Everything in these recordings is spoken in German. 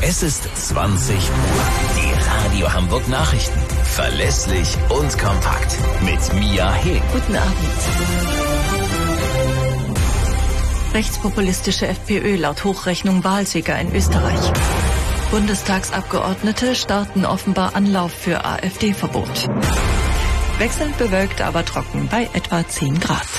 Es ist 20 Uhr. Die Radio Hamburg Nachrichten. Verlässlich und kompakt. Mit Mia Heg. Guten Abend. Rechtspopulistische FPÖ laut Hochrechnung Wahlsieger in Österreich. Bundestagsabgeordnete starten offenbar Anlauf für AfD-Verbot. Wechselnd bewölkt, aber trocken bei etwa 10 Grad.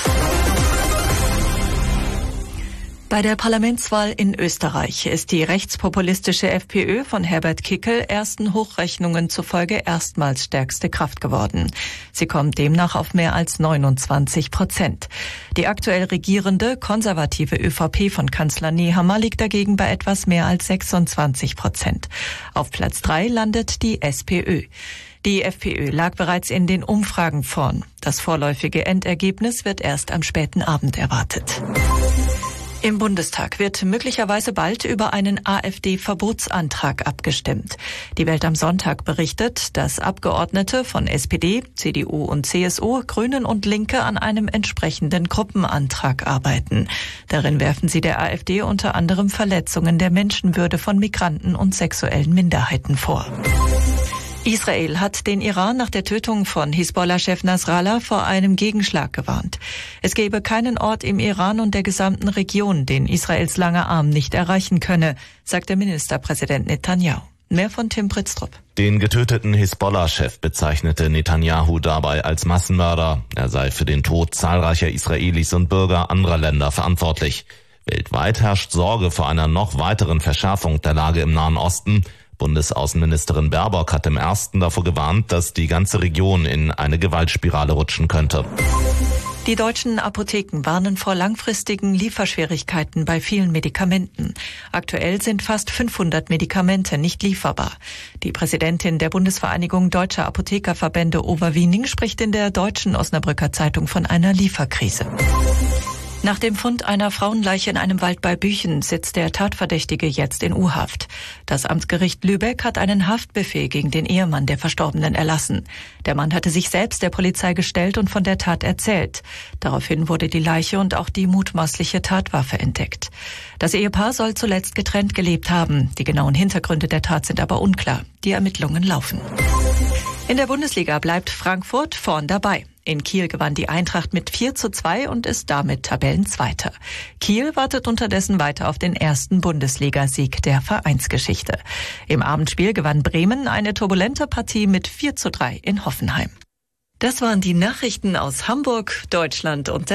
Bei der Parlamentswahl in Österreich ist die rechtspopulistische FPÖ von Herbert Kickl ersten Hochrechnungen zufolge erstmals stärkste Kraft geworden. Sie kommt demnach auf mehr als 29%. Die aktuell regierende konservative ÖVP von Kanzler Nehammer liegt dagegen bei etwas mehr als 26%. Auf Platz 3 landet die SPÖ. Die FPÖ lag bereits in den Umfragen vorn. Das vorläufige Endergebnis wird erst am späten Abend erwartet. Im Bundestag wird möglicherweise bald über einen AfD-Verbotsantrag abgestimmt. Die Welt am Sonntag berichtet, dass Abgeordnete von SPD, CDU und CSU, Grünen und Linke an einem entsprechenden Gruppenantrag arbeiten. Darin werfen sie der AfD unter anderem Verletzungen der Menschenwürde von Migranten und sexuellen Minderheiten vor. Israel hat den Iran nach der Tötung von Hisbollah-Chef Nasrallah vor einem Gegenschlag gewarnt. Es gebe keinen Ort im Iran und der gesamten Region, den Israels langer Arm nicht erreichen könne, sagte Ministerpräsident Netanyahu. Mehr von Tim Pritztrup. Den getöteten Hisbollah-Chef bezeichnete Netanyahu dabei als Massenmörder. Er sei für den Tod zahlreicher Israelis und Bürger anderer Länder verantwortlich. Weltweit herrscht Sorge vor einer noch weiteren Verschärfung der Lage im Nahen Osten. Bundesaußenministerin Baerbock hat im ersten davor gewarnt, dass die ganze Region in eine Gewaltspirale rutschen könnte. Die deutschen Apotheken warnen vor langfristigen Lieferschwierigkeiten bei vielen Medikamenten. Aktuell sind fast 500 Medikamente nicht lieferbar. Die Präsidentin der Bundesvereinigung Deutscher Apothekerverbände Oberwiening spricht in der Deutschen Osnabrücker Zeitung von einer Lieferkrise. Nach dem Fund einer Frauenleiche in einem Wald bei Büchen sitzt der Tatverdächtige jetzt in U-Haft. Das Amtsgericht Lübeck hat einen Haftbefehl gegen den Ehemann der Verstorbenen erlassen. Der Mann hatte sich selbst der Polizei gestellt und von der Tat erzählt. Daraufhin wurde die Leiche und auch die mutmaßliche Tatwaffe entdeckt. Das Ehepaar soll zuletzt getrennt gelebt haben. Die genauen Hintergründe der Tat sind aber unklar. Die Ermittlungen laufen. In der Bundesliga bleibt Frankfurt vorn dabei. In Kiel gewann die Eintracht mit 4:2 und ist damit Tabellenzweiter. Kiel wartet unterdessen weiter auf den ersten Bundesligasieg der Vereinsgeschichte. Im Abendspiel gewann Bremen eine turbulente Partie mit 4:3 in Hoffenheim. Das waren die Nachrichten aus Hamburg, Deutschland und der